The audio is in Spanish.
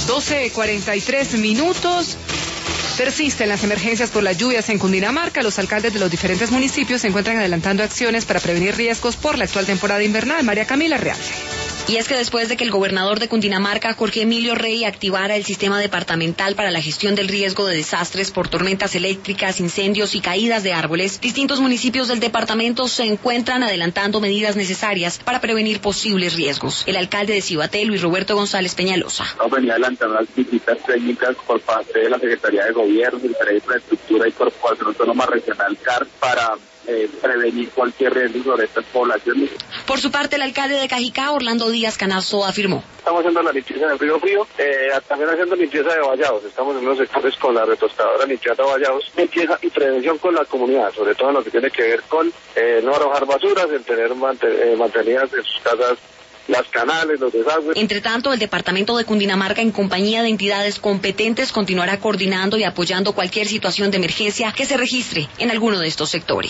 12:43. Persisten las emergencias por las lluvias en Cundinamarca. Los alcaldes de los diferentes municipios se encuentran adelantando acciones para prevenir riesgos por la actual temporada invernal. María Camila Real. Y es que después de que el gobernador de Cundinamarca, Jorge Emilio Rey, activara el sistema departamental para la gestión del riesgo de desastres por tormentas eléctricas, incendios y caídas de árboles, distintos municipios del departamento se encuentran adelantando medidas necesarias para prevenir posibles riesgos. El alcalde de Cibaté, Luis Roberto González Peñalosa. Venía adelantando las visitas técnicas por parte de la Secretaría de Gobierno, Secretaría de Infraestructura y Corporación Autónoma Regional CAR para prevenir cualquier riesgo sobre estas poblaciones. Por su parte, el alcalde de Cajicá, Orlando Díaz Canazo, afirmó: estamos haciendo la limpieza del río Frío, también haciendo limpieza de vallados. Estamos en unos sectores con la retostadora, limpieza de vallados, limpieza y prevención con la comunidad, sobre todo en lo que tiene que ver con no arrojar basuras, en tener mantenidas en sus casas las canales, los desagües. Entre tanto, el departamento de Cundinamarca, en compañía de entidades competentes, continuará coordinando y apoyando cualquier situación de emergencia que se registre en alguno de estos sectores.